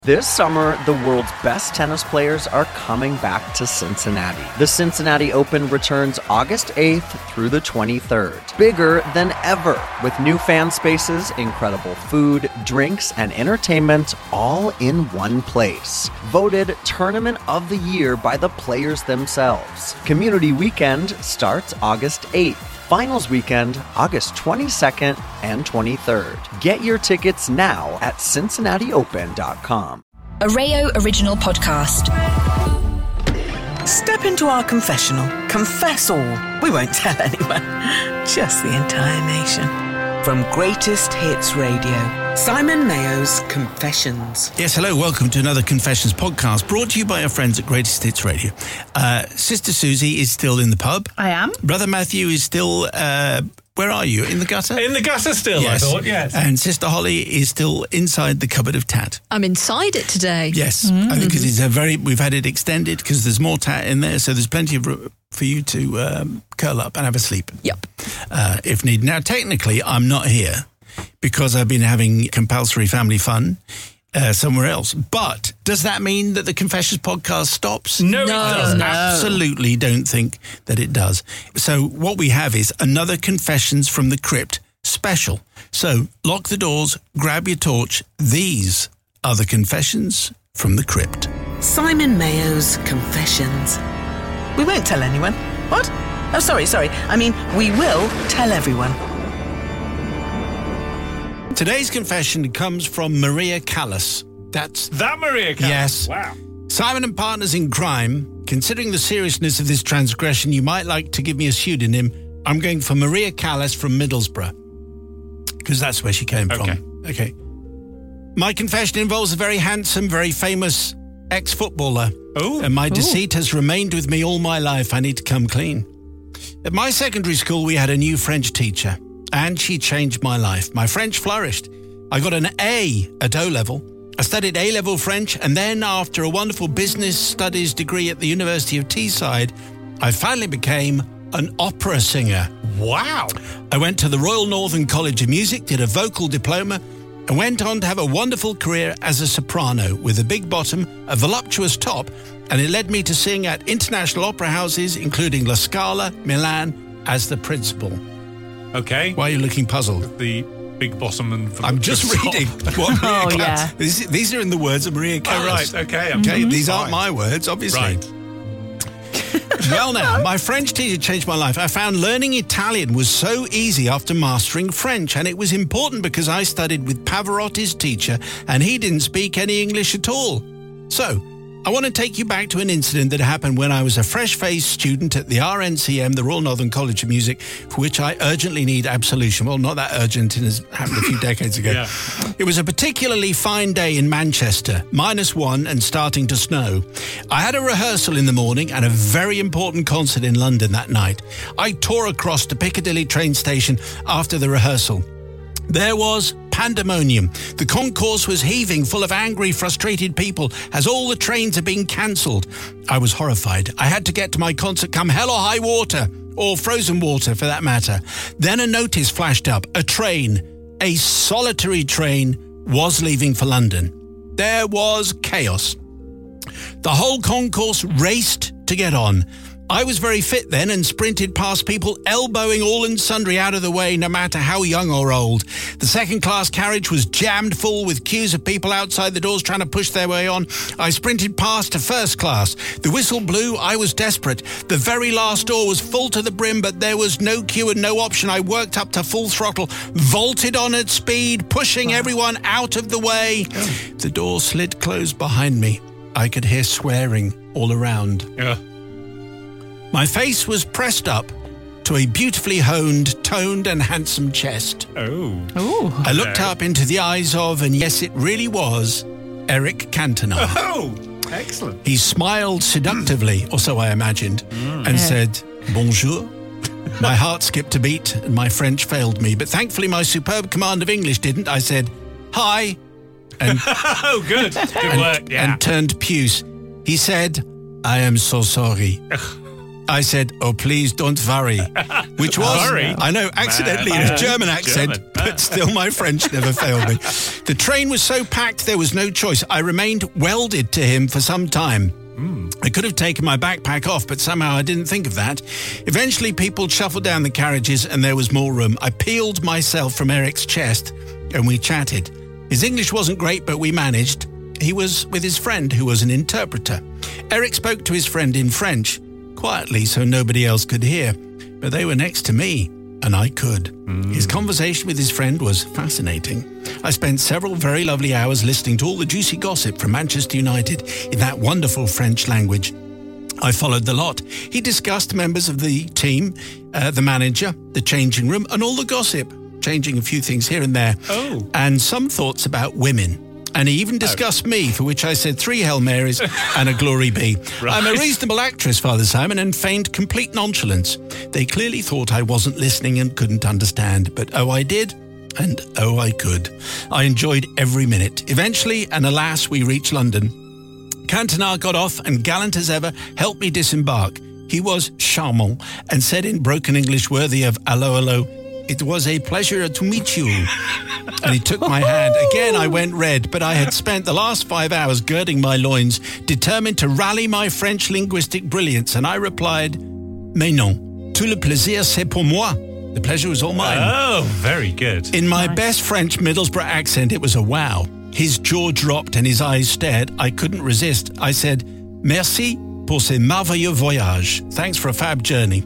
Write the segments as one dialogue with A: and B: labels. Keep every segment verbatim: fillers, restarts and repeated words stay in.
A: This summer, the world's best tennis players are coming back to Cincinnati. The Cincinnati Open returns August eighth through the twenty-third. Bigger than ever, with new fan spaces, incredible food, drinks, and entertainment all in one place. Voted Tournament of the Year by the players themselves. Community Weekend starts August eighth. Finals weekend, August twenty-second and twenty-third. Get your tickets now at cincinnati open dot com.
B: A Rayo original podcast.
C: Step into our confessional. Confess all. We won't tell anyone. Just the entire nation. From Greatest Hits Radio, Simon Mayo's Confessions.
D: Yes, hello, welcome to another Confessions podcast brought to you by our friends at Greatest Hits Radio. Uh, Sister Susie is still in the pub.
E: I am.
D: Brother Matthew is still, uh, where are you? In the gutter?
F: In the gutter still,
D: yes.
F: I thought, yes.
D: And Sister Holly is still inside the cupboard of tat.
E: I'm inside it today.
D: Yes,
E: Mm-hmm.
D: I think because it's a very, we've had it extended because there's more tat in there, so there's plenty of room for you to um, curl up and have a sleep.
E: Yep.
D: Uh, if needed. Now, technically, I'm not here because I've been having compulsory family fun uh, somewhere else. But does that mean that the Confessions podcast stops?
F: No,
E: No,
F: it doesn't.
E: no.
D: Absolutely don't think that it does. So what we have is another Confessions from the Crypt special. So lock the doors, grab your torch. These are the Confessions from the Crypt.
C: Simon Mayo's Confessions. We won't tell anyone. What? Oh, sorry, sorry. I mean, we will tell everyone.
D: Today's confession comes from Maria Callas. That's
F: That Maria Callas?
D: Yes.
F: Wow.
D: Simon and partners in crime. Considering the seriousness of this transgression, you might like to give me a pseudonym. I'm going for Maria Callas from Middlesbrough, because that's where she came
F: Okay.
D: from. Okay. My confession involves a very handsome, very famous ex-footballer.
F: Oh.
D: And my deceit has remained with me all my life. I need to come clean. At my secondary school, we had a new French teacher, and she changed my life. My French flourished. I got an A at O-level. I studied A-level French, and then after a wonderful business studies degree at the University of Teesside, I finally became an opera singer.
F: Wow.
D: I went to the Royal Northern College of Music, did a vocal diploma, and went on to have a wonderful career as a soprano with a big bottom, a voluptuous top, and it led me to sing at international opera houses, including La Scala, Milan, as the principal.
F: Okay.
D: Why are you looking puzzled?
F: The big bottom and...
D: I'm just reading what Maria
E: Oh,
D: Callas-
E: yeah.
D: These, these are in the words of Maria
F: Oh,
D: Callas.
F: right. Okay. I'm
D: Okay, these
F: fine.
D: aren't my words, obviously.
F: Right.
D: Well now, my French teacher changed my life. I found learning Italian was so easy after mastering French, and it was important because I studied with Pavarotti's teacher and he didn't speak any English at all. So, I want to take you back to an incident that happened when I was a fresh-faced student at the R N C M, the Royal Northern College of Music, for which I urgently need absolution. Well, not that urgent, it has happened a few decades ago.
F: Yeah.
D: It was a particularly fine day in Manchester, minus one and starting to snow. I had a rehearsal in the morning and a very important concert in London that night. I tore across to Piccadilly train station after the rehearsal. There was pandemonium. The concourse was heaving, full of angry, frustrated people, as all the trains had been cancelled. I was horrified. I had to get to my concert come hell or high water, or frozen water for that matter. Then a notice flashed up. A train, a solitary train, was leaving for London. There was chaos. The whole concourse raced to get on. I was very fit then and sprinted past people, elbowing all and sundry out of the way, no matter how young or old. The second-class carriage was jammed full with queues of people outside the doors trying to push their way on. I sprinted past to first class. The whistle blew. I was desperate. The very last door was full to the brim, but there was no queue and no option. I worked up to full throttle, vaulted on at speed, pushing everyone out of the way. The door slid closed behind me. I could hear swearing all around.
F: Yeah.
D: My face was pressed up to a beautifully honed, toned and handsome chest.
F: Oh.
E: Ooh.
D: I looked
F: Okay.
D: up into the eyes of, and yes, it really was, Eric Cantona.
F: Oh. Excellent.
D: He smiled seductively, or so I imagined, and said, bonjour. My heart skipped a beat and my French failed me, but thankfully my superb command of English didn't. I said, hi, and,
F: Oh, good. Good work. Yeah.
D: and turned puce. He said, I am so sorry. I said, oh, please don't worry, which was,
F: Worry?
D: I know, accidentally in a German accent,
F: German.
D: but still my French never failed me. The train was so packed there was no choice. I remained welded to him for some time. I could have taken my backpack off, but somehow I didn't think of that. Eventually, people shuffled down the carriages and there was more room. I peeled myself from Eric's chest and we chatted. His English wasn't great, but we managed. He was with his friend, who was an interpreter. Eric spoke to his friend in French, quietly so nobody else could hear. But they were next to me, and I could. Mm. His conversation with his friend was fascinating. I spent several very lovely hours listening to all the juicy gossip from Manchester United in that wonderful French language. I followed the lot. He discussed members of the team, uh, the manager, the changing room, and all the gossip, changing a few things here and there.
F: Oh.
D: And some thoughts about women. And he even discussed oh. me, for which I said three Hail Marys and a glory be. Right. I'm a reasonable actress, Father Simon, and feigned complete nonchalance. They clearly thought I wasn't listening and couldn't understand, but oh, I did, and oh, I could. I enjoyed every minute. Eventually, and alas, we reached London. Cantona got off and, gallant as ever, helped me disembark. He was charmant and said in broken English worthy of "Allo, allo," "It was a pleasure to meet you." And he took my hand. Again, I went red, but I had spent the last five hours girding my loins, determined to rally my French linguistic brilliance, and I replied, "Mais non, tout le plaisir c'est pour moi." The pleasure was all mine.
F: Oh, very good.
D: In my
E: Nice.
D: best French Middlesbrough accent, it was a wow. His jaw dropped and his eyes stared. I couldn't resist. I said, "Merci pour ce merveilleux voyage." Thanks for a fab journey.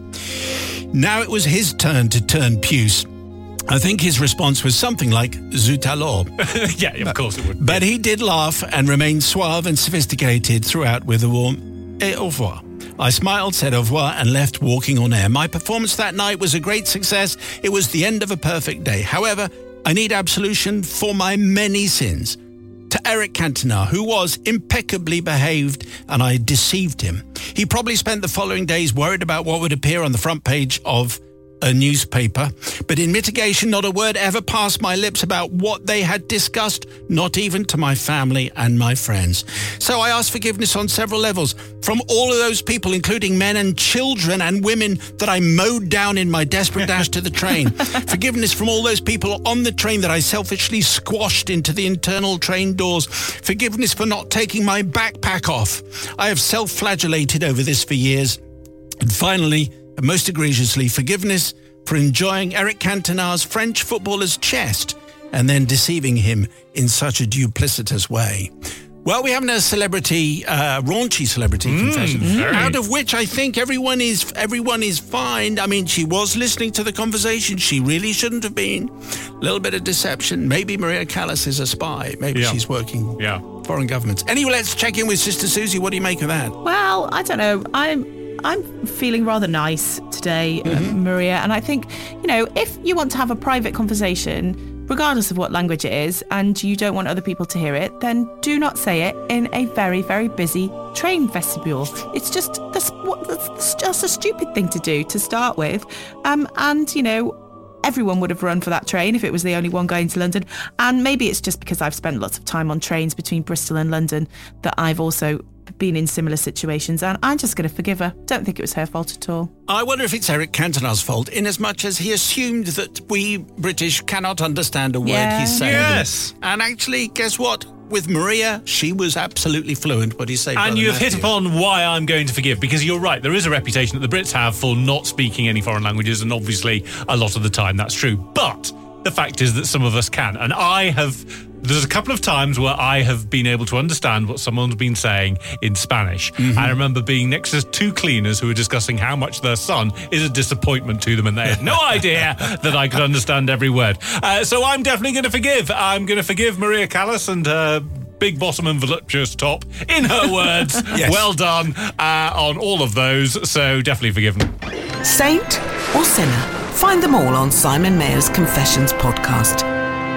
D: Now it was his turn to turn puce. I think his response was something like, "Zut alors."
F: Yeah, of course it would.
D: But he did laugh and remained suave and sophisticated throughout with a warm "et au revoir." I smiled, said au revoir, and left walking on air. My performance that night was a great success. It was the end of a perfect day. However, I need absolution for my many sins. To Eric Cantona, who was impeccably behaved, and I deceived him. He probably spent the following days worried about what would appear on the front page of a newspaper, but in mitigation, not a word ever passed my lips about what they had discussed, not even to my family and my friends. So I asked forgiveness on several levels, from all of those people, including men and children and women that I mowed down in my desperate dash to the train. Forgiveness from all those people on the train that I selfishly squashed into the internal train doors. Forgiveness for not taking my backpack off. I have self-flagellated over this for years. And finally, and most egregiously, forgiveness for enjoying Eric Cantona's French footballer's chest and then deceiving him in such a duplicitous way. Well, we haven't a celebrity, uh, raunchy celebrity mm, confession, very. out of which I think everyone is everyone is fine. I mean, she was listening to the conversation. She really shouldn't have been. A little bit of deception. Maybe Maria Callas is a spy. Maybe
F: yeah.
D: she's working
F: yeah.
D: foreign governments. Anyway, let's check in with Sister Susie. What do you make of that?
E: Well, I don't know. I'm I'm feeling rather nice today, mm-hmm. uh, Maria. And I think, you know, if you want to have a private conversation, regardless of what language it is, and you don't want other people to hear it, then do not say it in a very, very busy train vestibule. It's just that's, what, that's just a stupid thing to do to start with. Um, and, you know, everyone would have run for that train if it was the only one going to London. And maybe it's just because I've spent lots of time on trains between Bristol and London that I've also been in similar situations, and I'm just going to forgive her. Don't think it was her fault at all.
D: I wonder if it's Eric Cantona's fault, in as much as he assumed that we British cannot understand a word
E: Yeah.
D: he's saying.
F: Yes.
D: And actually, guess what? With Maria, she was absolutely fluent. What do you say,
F: And
D: Brother
F: you have hit
D: Matthew?
F: upon why I'm going to forgive, because you're right, there is a reputation that the Brits have for not speaking any foreign languages, and obviously a lot of the time that's true. But the fact is that some of us can, and I have... There's a couple of times where I have been able to understand what someone's been saying in Spanish. Mm-hmm. I remember being next to two cleaners who were discussing how much their son is a disappointment to them, and they had no idea that I could understand every word. Uh, so I'm definitely going to forgive. I'm going to forgive Maria Callas and her big bottom and voluptuous top, in her words.
D: Yes.
F: Well done uh, on all of those. So definitely forgiven.
C: Saint or sinner? Find them all on Simon Mayer's Confessions podcast.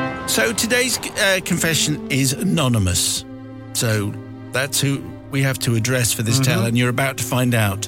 D: So today's uh, confession is anonymous. So that's who we have to address for this mm-hmm. tale, and you're about to find out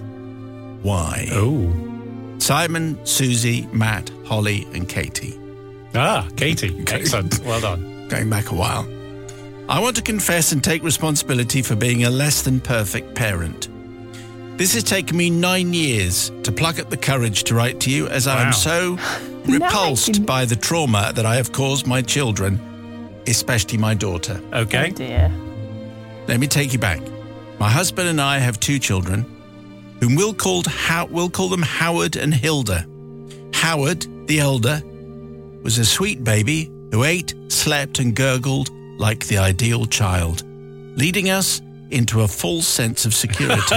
D: why.
F: Oh.
D: Simon, Susie, Matt, Holly, and Katie.
F: Ah, Katie. Excellent. Well done.
D: Going back a while. I want to confess and take responsibility for being a less than perfect parent. This has taken me nine years to pluck up the courage to write to you, as I am
F: Wow.
D: so repulsed
E: Nine.
D: by the trauma that I have caused my children, especially my daughter.
F: Okay.
E: Oh dear.
D: Let me take you back. My husband and I have two children, whom we'll, called How- we'll call them Howard and Hilda. Howard, the elder, was a sweet baby who ate, slept and gurgled like the ideal child, leading us into a false sense of security.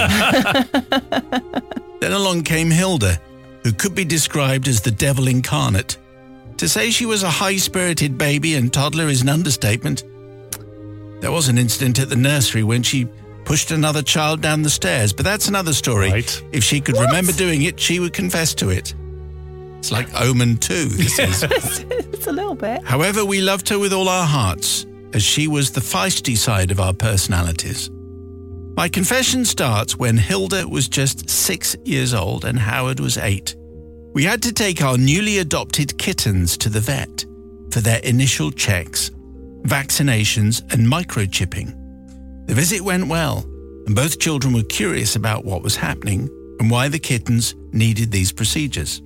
D: Then along came Hilda, who could be described as the devil incarnate. To say she was a high-spirited baby and toddler is an understatement. There was an incident at the nursery when she pushed another child down the stairs, but that's another story.
F: Right.
D: If she could remember doing it, she would confess to it. It's like Omen two, this is.
E: It's a little bit.
D: However, we loved her with all our hearts, as she was the feisty side of our personalities. My confession starts when Hilda was just six years old and Howard was eight. We had to take our newly adopted kittens to the vet for their initial checks, vaccinations and microchipping. The visit went well, and both children were curious about what was happening and why the kittens needed these procedures.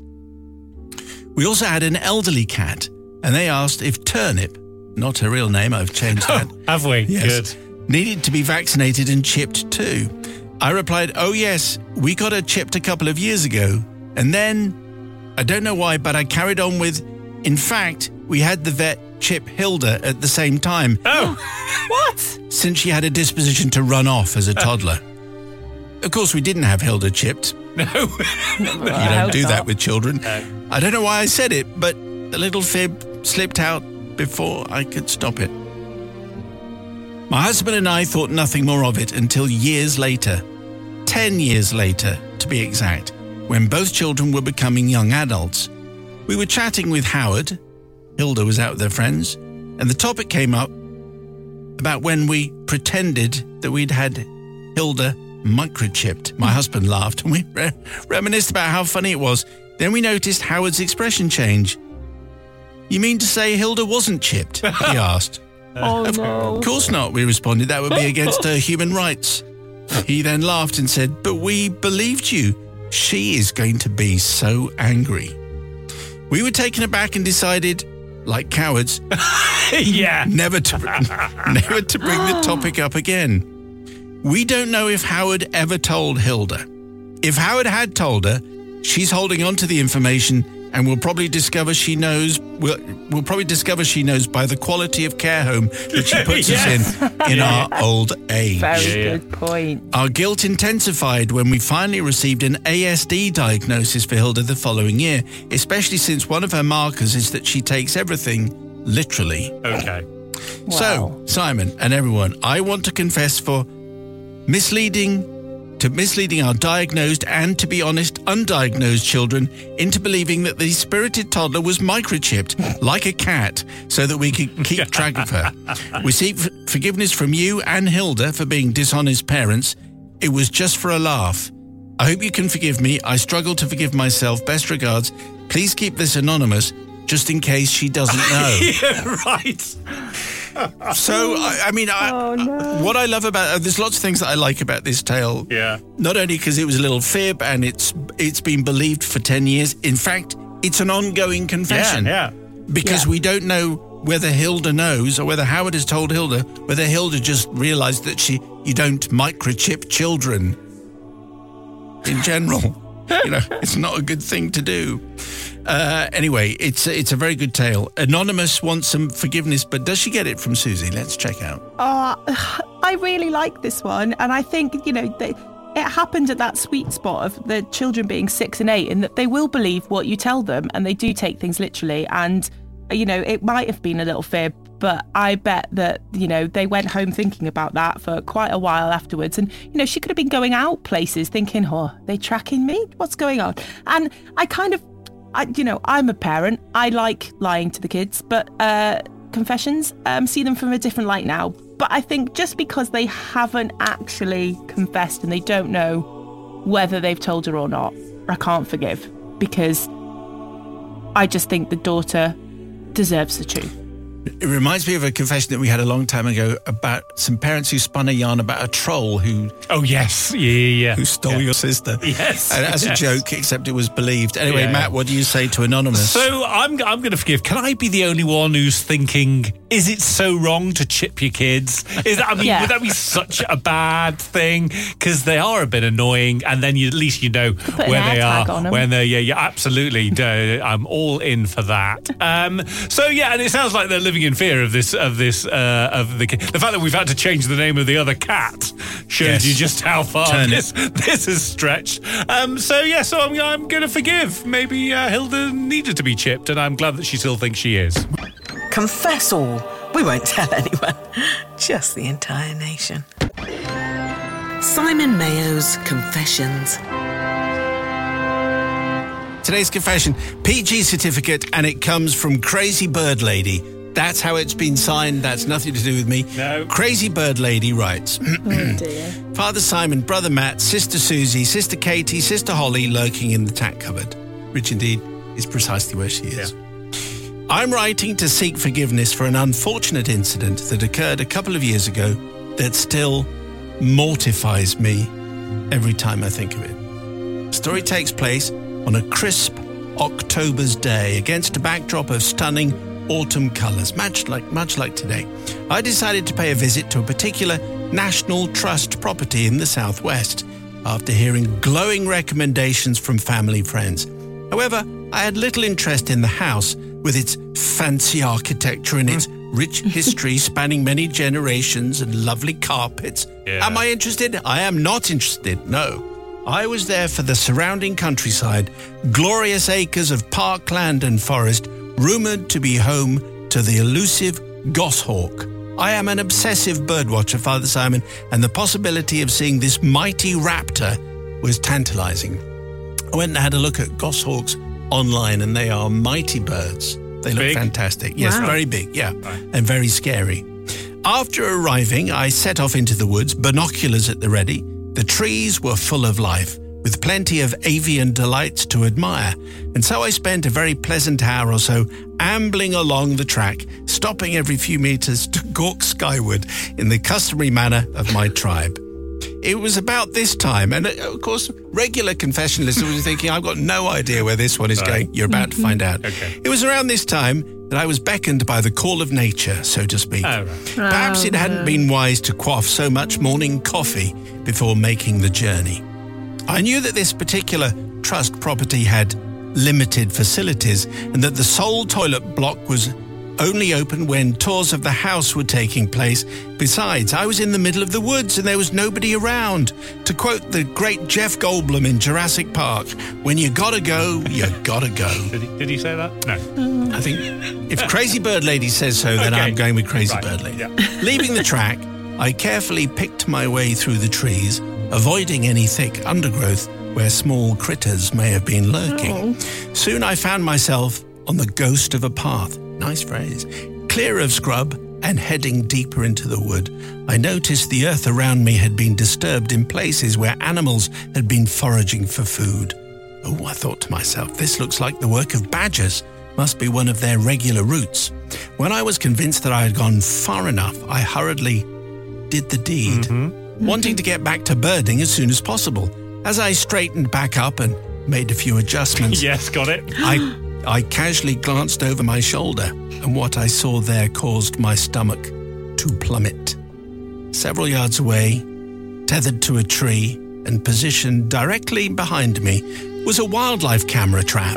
D: We also had an elderly cat, and they asked if Turnip, not her real name, I've changed that,
F: Have we?
D: Yes.
F: Good.
D: needed to be vaccinated and chipped too. I replied, oh yes, we got her chipped a couple of years ago. And then, I don't know why, but I carried on with, in fact, we had the vet chip Hilda at the same time,
F: Oh,
E: What?
D: since she had a disposition to run off as a toddler. Of course, we didn't have Hilda chipped.
F: no.
D: You don't do that with children. I don't know why I said it, but the little fib slipped out before I could stop it. My husband and I thought nothing more of it until years later, ten years later to be exact, when both children were becoming young adults. We were chatting with Howard, Hilda was out with her friends, and the topic came up about when we pretended that we'd had Hilda microchipped. My husband laughed and we re- reminisced about how funny it was. Then we noticed Howard's expression change. You mean to say Hilda wasn't chipped? He asked.
E: Oh no.
D: Of course not, we responded. That would be against her human rights. He then laughed and said, but we believed you. She is going to be so angry. We were taken aback and decided, like cowards,
F: Yeah.
D: never to never to bring the topic up again. We don't know if Howard ever told Hilda. If Howard had told her, she's holding on to the information and we'll probably discover she knows we'll, we'll probably discover she knows by the quality of care home that she puts
F: Yes.
D: us in in
F: Yeah.
D: our old age.
E: Very
F: Yeah, yeah.
E: good point.
D: Our guilt intensified when we finally received an A S D diagnosis for Hilda the following year, especially since one of her markers is that she takes everything literally.
F: Okay.
D: So, Simon and everyone, I want to confess for misleading to misleading our diagnosed and, to be honest, undiagnosed children into believing that the spirited toddler was microchipped like a cat so that we could keep track of her. We seek f- forgiveness from you and Hilda for being dishonest parents. It was just for a laugh. I hope you can forgive me. I struggle to forgive myself. Best regards. Please keep this anonymous just in case she doesn't know.
F: Yeah, right.
D: So, I, I mean, I,
E: Oh, no.
D: what I love about uh, there's lots of things that I like about this tale.
F: Yeah.
D: Not only because it was a little fib and it's it's been believed for ten years. In fact, it's an ongoing confession.
F: Yeah.
D: Because
E: Yeah.
D: we don't know whether Hilda knows or whether Howard has told Hilda, whether Hilda just realised that she you don't microchip children in general. You know, it's not a good thing to do. Uh, anyway, it's it's a very good tale. Anonymous wants some forgiveness, but does she get it from Susie? Let's check out.
E: Oh, I really like this one. And I think, you know, they, it happened at that sweet spot of the children being six and eight, and that they will believe what you tell them and they do take things literally. And, you know, it might have been a little fib, but I bet that, you know, they went home thinking about that for quite a while afterwards. And, you know, she could have been going out places thinking, oh, they tracking me? What's going on? And I kind of, I, you know, I'm a parent. I like lying to the kids, but uh, confessions, um, see them from a different light now. But I think just because they haven't actually confessed and they don't know whether they've told her or not, I can't forgive, because I just think the daughter deserves the truth.
D: It reminds me of a confession that we had a long time ago about some parents who spun a yarn about a troll who...
F: Oh, yes. Yeah, yeah, yeah.
D: Who stole
F: yeah.
D: your sister.
F: Yes.
D: And as
F: yes.
D: a joke, except it was believed. Anyway,
F: yeah.
D: Matt, what do you say to Anonymous?
F: So I'm, I'm going to forgive. Can I be the only one who's thinking, is it so wrong to chip your kids? Is that, I mean,
E: Yeah.
F: would that be such a bad thing? Because they are a bit annoying, and then you, at least you know
E: Put an
F: where
E: air
F: they
E: tag
F: are.
E: on 'em.
F: When they're, yeah, yeah, absolutely. uh, I'm all in for that. Um, so, yeah, and it sounds like they're living in fear of this, of this, uh, of the the fact that we've had to change the name of the other cat shows
D: Yes.
F: you just how far
D: Turn
F: this this has stretched. Um, so yeah, so I'm I'm going to forgive. Maybe uh, Hilda needed to be chipped, and I'm glad that she still thinks she is.
C: Confess all. We won't tell anyone. Just the entire nation. Simon Mayo's Confessions.
D: Today's confession, P G certificate, and it comes from Crazy Bird Lady. That's how it's been signed. That's nothing to do with me.
F: No.
D: Crazy Bird Lady writes,
E: Oh dear.
D: Father Simon, Brother Matt, Sister Susie, Sister Katie, Sister Holly lurking in the tack cupboard. Which indeed is precisely where she is.
F: Yeah.
D: I'm writing to seek forgiveness for an unfortunate incident that occurred a couple of years ago that still mortifies me every time I think of it. The story takes place on a crisp October's day against a backdrop of stunning autumn colours, much like, much like today. I decided to pay a visit to a particular National Trust property in the southwest after hearing glowing recommendations from family friends. However, I had little interest in the house with its fancy architecture and its rich history spanning many generations and lovely carpets.
F: Yeah.
D: Am I interested? I am not interested, no. I was there for the surrounding countryside, glorious acres of parkland and forest, rumoured to be home to the elusive goshawk. I am an obsessive birdwatcher, Father Simon, and the possibility of seeing this mighty raptor was tantalising. I went and had a look at goshawks online, and they are mighty birds. They look
F: Big?
D: fantastic. Yes,
E: Wow.
D: very big, yeah, and very scary. After arriving, I set off into the woods, binoculars at the ready. The trees were full of life, with plenty of avian delights to admire, and so I spent a very pleasant hour or so ambling along the track, stopping every few metres to gawk skyward in the customary manner of my tribe. It was about this time, and uh, of course, regular confession listeners were thinking, I've got no idea where this one is
F: Right.
D: going. You're about to find out.
F: Okay.
D: It was around this time that I was beckoned by the call of nature, so to speak.
F: Oh, right.
D: Perhaps it
E: Oh,
D: hadn't
E: no.
D: been wise to quaff so much morning coffee before making the journey. I knew that this particular trust property had limited facilities and that the sole toilet block was only open when tours of the house were taking place. Besides, I was in the middle of the woods and there was nobody around. To quote the great Jeff Goldblum in Jurassic Park, when you gotta go, you gotta go.
F: Did he, did he say that? No.
D: I think if Crazy Bird Lady says so, then
F: Okay.
D: I'm going with Crazy
F: Right.
D: Bird Lady.
F: Yeah.
D: Leaving the track, I carefully picked my way through the trees, avoiding any thick undergrowth where small critters may have been lurking. Soon I found myself on the ghost of a path. Nice phrase. Clear of scrub and heading deeper into the wood. I noticed the earth around me had been disturbed in places where animals had been foraging for food. Oh, I thought to myself, this looks like the work of badgers. Must be one of their regular routes. When I was convinced that I had gone far enough, I hurriedly did the deed,
F: Mm-hmm.
D: wanting to get back to birding as soon as possible. As I straightened back up and made a few adjustments,
F: Yes, got it.
D: I, I casually glanced over my shoulder, and what I saw there caused my stomach to plummet. Several yards away, tethered to a tree and positioned directly behind me, was a wildlife camera trap.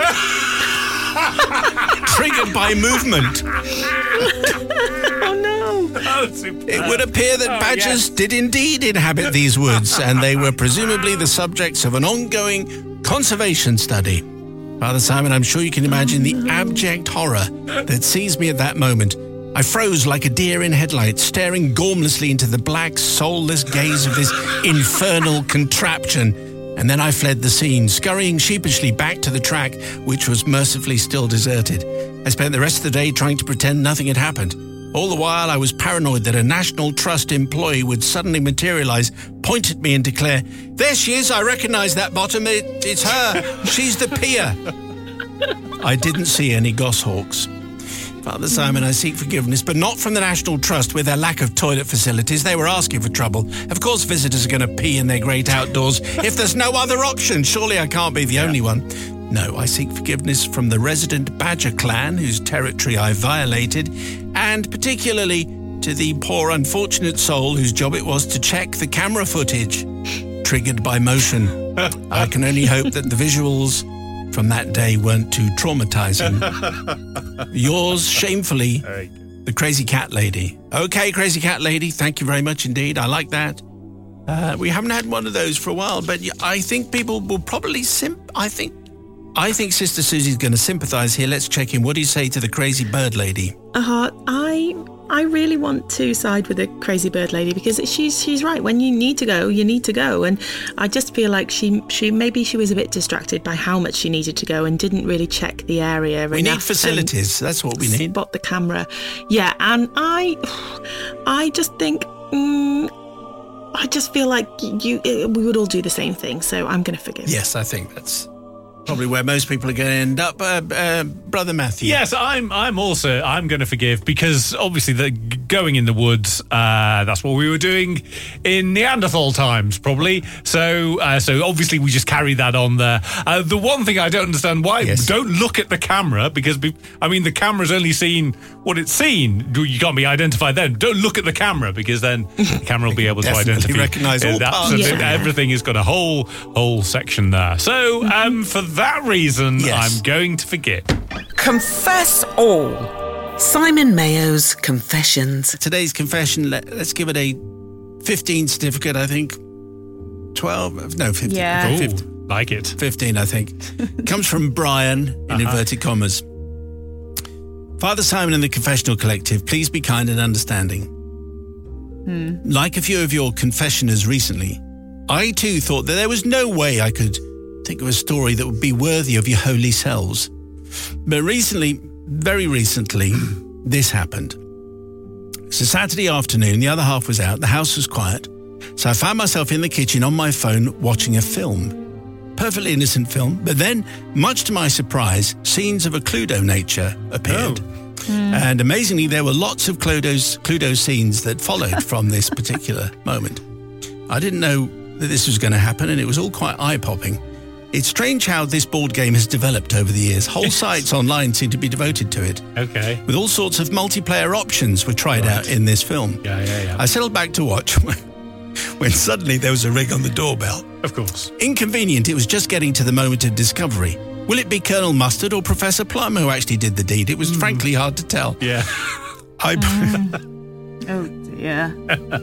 D: Triggered by movement.
E: Oh no.
F: Oh, super.
D: It would appear that
F: Oh,
D: badgers
F: yes.
D: did indeed inhabit these woods, and they were presumably the subjects of an ongoing conservation study. Father Simon, I'm sure you can imagine the abject horror that seized me at that moment. I froze like a deer in headlights, staring gormlessly into the black, soulless gaze of this infernal contraption. And then I fled the scene, scurrying sheepishly back to the track, which was mercifully still deserted. I spent the rest of the day trying to pretend nothing had happened. All the while, I was paranoid that a National Trust employee would suddenly materialise, point at me and declare, "There she is, I recognise that bottom, it, it's her, she's the Pia." I didn't see any goshawks. Father Simon, I seek forgiveness, but not from the National Trust with their lack of toilet facilities. They were asking for trouble. Of course visitors are going to pee in their great outdoors. If there's no other option, surely I can't be the yeah. only one. No, I seek forgiveness from the resident Badger clan, whose territory I violated, and particularly to the poor unfortunate soul whose job it was to check the camera footage triggered by motion. I can only hope that the visuals from that day weren't too traumatizing. Yours, shamefully, the Crazy Cat Lady. Okay, Crazy Cat Lady, thank you very much indeed. I like that. Uh, we haven't had one of those for a while, but I think people will probably simp. I think, I think Sister Susie's going to sympathise here. Let's check in. What do you say to the Crazy Bird Lady?
G: Uh, I I really want to side with the Crazy Bird Lady because she's she's right. When you need to go, you need to go. And I just feel like she she maybe she was a bit distracted by how much she needed to go and didn't really check the area.
D: We need facilities. That's what we need.
G: Spot the camera. Yeah, and I I just think. Mm, I just feel like you we would all do the same thing. So I'm going to forgive.
D: Yes, I think that's probably where most people are going to end up. Uh, uh, Brother Matthew.
F: Yes, I'm I'm also, I'm going to forgive because obviously the going in the woods, uh, that's what we were doing in Neanderthal times, probably. So uh, so obviously we just carry that on there. Uh, the one thing I don't understand, why yes. don't look at the camera, because, I mean, the camera's only seen what it's seen. You can't be identified then. Don't look at the camera because then the camera will be able to identify.
D: recognise all parts.
F: Yeah. Everything has got a whole, whole section there. So um, for that reason, yes. I'm going to forgive.
C: Confess all. Simon Mayo's Confessions.
D: Today's confession, let, let's give it a fifteen certificate, I think. twelve, no, fifteen.
E: Yeah.
F: Ooh,
D: fifteen.
F: Like it.
D: fifteen, I think. Comes from Brian, in uh-huh. inverted commas. Father Simon and the Confessional Collective, please be kind and understanding. Hmm. Like a few of your confessioners recently, I too thought that there was no way I could think of a story that would be worthy of your holy selves. But recently, very recently, this happened. It's a Saturday afternoon, the other half was out, the house was quiet, so I found myself in the kitchen on my phone watching a film. Perfectly innocent film, but then, much to my surprise, scenes of a Cluedo nature appeared. Oh. Mm. And amazingly, there were lots of Cluedo's, Cluedo scenes that followed from this particular moment. I didn't know that this was going to happen, and it was all quite eye-popping. It's strange how this board game has developed over the years. Whole sites online seem to be devoted to it.
F: Okay.
D: With all sorts of multiplayer options were tried right. out in this film.
F: Yeah, yeah, yeah.
D: I settled back to watch when suddenly there was a ring on the doorbell.
F: Of course.
D: Inconvenient, it was just getting to the moment of discovery. Will it be Colonel Mustard or Professor Plum who actually did the deed? It was mm. frankly hard to tell.
F: Yeah.
D: I...
E: mm. Oh, dear.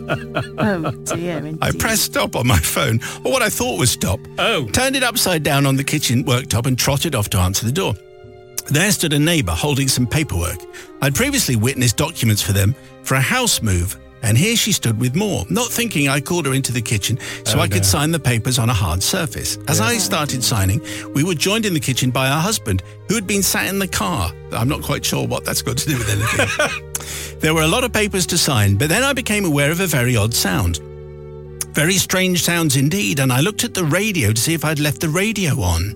E: Oh, dear, indeed.
D: I pressed stop on my phone, or what I thought was stop.
F: Oh.
D: Turned it upside down on the kitchen worktop and trotted off to answer the door. There stood a neighbour holding some paperwork. I'd previously witnessed documents for them for a house move, and here she stood with more. Not thinking, I called her into the kitchen so
F: oh,
D: I could
F: no.
D: sign the papers on a hard surface. As yeah. I started signing, we were joined in the kitchen by our husband, who had been sat in the car. I'm not quite sure what that's got to do with anything. There were a lot of papers to sign, but then I became aware of a very odd sound. Very strange sounds indeed, and I looked at the radio to see if I'd left the radio on.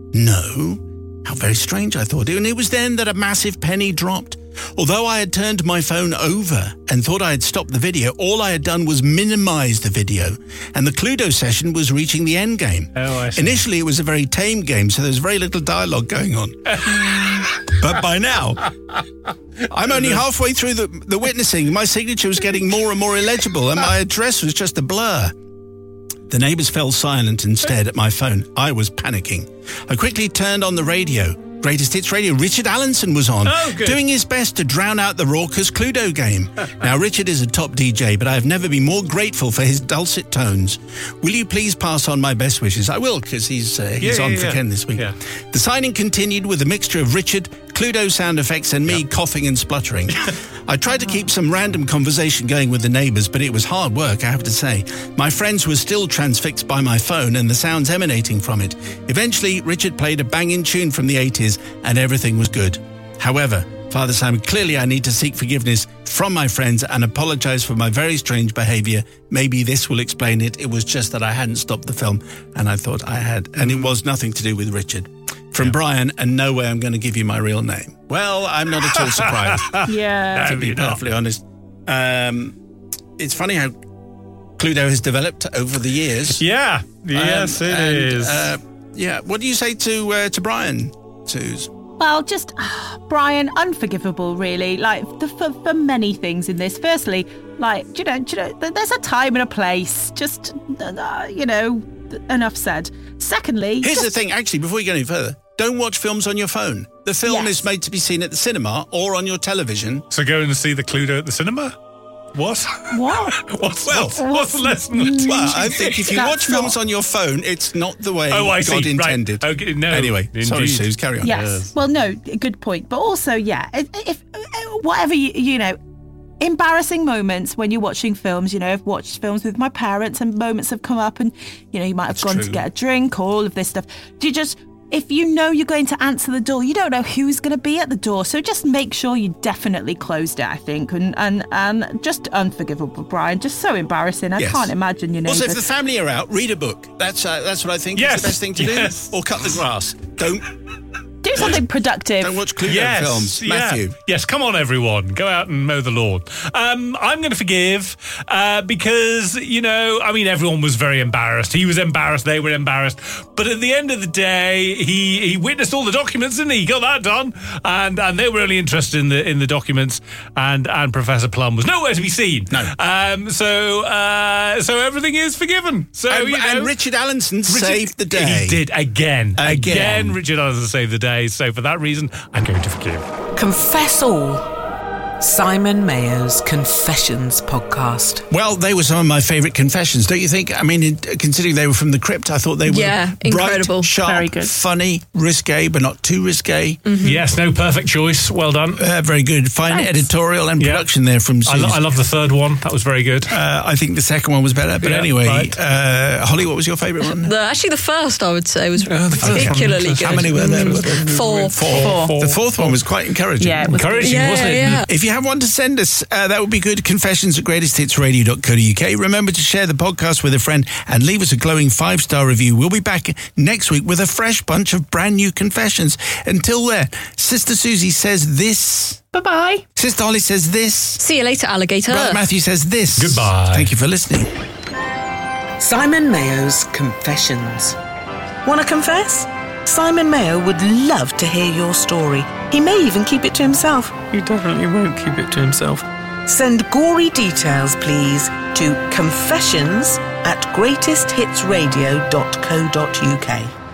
D: No. How very strange, I thought. And it was then that a massive penny dropped. Although I had turned my phone over and thought I had stopped the video, all I had done was minimise the video, and the Cluedo session was reaching the end game.
F: Oh, I see.
D: Initially, it was a very tame game, so there was very little dialogue going on. But by now, I'm only halfway through the, the witnessing. My signature was getting more and more illegible, and my address was just a blur. The neighbours fell silent and stared at my phone. I was panicking. I quickly turned on the radio. Greatest Hits Radio. Richard Allenson was on,
F: oh,
D: doing his best to drown out the raucous Cluedo game. Now, Richard is a top D J, but I have never been more grateful for his dulcet tones. Will you please pass on my best wishes? I will, because he's uh, he's
F: yeah,
D: on
F: yeah,
D: for
F: yeah.
D: Ken this week.
F: Yeah.
D: The signing continued with a mixture of Richard, Cluedo sound effects, and me yep. coughing and spluttering. I tried to keep some random conversation going with the neighbours, but it was hard work, I have to say. My friends were still transfixed by my phone and the sounds emanating from it. Eventually, Richard played a banging tune from the eighties, and everything was good. However, Father Simon, clearly I need to seek forgiveness from my friends and apologise for my very strange behaviour. Maybe this will explain it. It was just that I hadn't stopped the film, and I thought I had. And it was nothing to do with Richard. from Brian, and no way I'm going to give you my real name. Well, I'm not at all surprised.
E: Yeah.
D: To be perfectly honest. Um, it's funny how Cluedo has developed over the years.
F: Yeah. Yes,
D: um,
F: it
D: and,
F: is.
D: Uh, yeah. What do you say to uh, to Brian, Suze?
E: Well, just, uh, Brian, unforgivable, really. Like, the, for, for many things in this. Firstly, like, do you know, do you know, there's a time and a place. Just, uh, you know, enough said. Secondly...
D: Here's
E: just,
D: the thing, actually, before you go any further, don't watch films on your phone. The film
E: Yes.
D: is made to be seen at the cinema or on your television.
F: So go and see the Cluedo at the cinema? What?
E: What?
F: what's,
D: Well,
F: what's, what's the lesson? we're teaching?
D: Well, I think if you
E: That's
D: watch films
E: not-
D: on your phone, it's not the way
F: Oh, I
D: God
F: see.
D: intended.
F: Right. Okay, no,
D: Anyway, sorry,
F: indeed.
D: Suze, carry on.
E: Yes. Well, no, good point. But also, yeah, if, if whatever you, you know, embarrassing moments when you're watching films. You know, I've watched films with my parents, and moments have come up, and you know, you might have
D: That's
E: gone
D: true.
E: to get a drink or all of this stuff. Do you just, if you know you're going to answer the door, you don't know who's going to be at the door, so just make sure you definitely closed it. I think, and and and just unforgivable, Brian. Just so embarrassing. I
D: Yes.
E: can't imagine. You know.
D: Also, if the family are out, read a book. That's uh, that's what I think
F: Yes,
D: is the best thing to
F: yes.
D: do. Or cut the grass. Don't
E: do something productive.
D: don't watch Cluedo
F: Yes,
D: films.
F: yeah.
D: Matthew.
F: Yes, come on, everyone. Go out and mow the lawn. Um, I'm going to forgive uh, because, you know, I mean, everyone was very embarrassed. He was embarrassed. They were embarrassed. But at the end of the day, he, he witnessed all the documents, didn't he? He got that done. And and they were only interested in the in the documents. And, and Professor Plum was nowhere to be seen.
D: No.
F: Um, so, uh, so everything is forgiven. So,
D: And,
F: you know,
D: and Richard Allenson
F: Richard-
D: saved the day.
F: He did again.
D: Again.
F: Again, Richard Allenson saved the day. So for that reason, I'm going to forgive.
C: Confess All. Simon Mayo's Confessions podcast.
D: Well, they were some of my favourite confessions, don't you think? I mean, in, considering they were from the crypt, I thought they were
H: Yeah,
D: bright,
H: incredible.
D: sharp,
E: Very good.
D: funny, risque, but not too risque.
F: Yes, no, perfect choice. Well done.
D: Uh, very good. Fine
E: Thanks.
D: editorial and
F: Yeah.
D: production there from
F: I,
D: Suze.
F: lo- I love the third one. That was very good.
D: uh, I think the second one was better. But
F: Yeah,
D: anyway,
F: right.
D: uh, Holly, what was your favourite one?
H: The, actually, the first, I would say, was
F: the first one.
H: particularly good.
D: How many were there? Were there?
H: Four.
D: Four.
F: Four.
D: The fourth one was quite encouraging.
E: Yeah, it was
F: Encouraging,
H: Yeah,
F: wasn't it?
H: yeah.
D: If you have one to send us, uh, that would be good. Confessions at greatest hits radio dot co dot uk. Remember to share the podcast with a friend and leave us a glowing five-star review. We'll be back next week with a fresh bunch of brand new confessions. Until then, Sister Susie says this.
E: Bye-bye.
D: Sister Holly says this.
H: See you later, alligator.
D: Brother Matthew says this.
F: Goodbye.
D: Thank you for listening.
C: Simon Mayo's Confessions. Want to confess? Simon Mayo would love to hear your story. He may even keep it to himself.
I: He definitely won't keep it to himself.
C: Send gory details, please, to confessions at greatest hits radio dot co dot uk.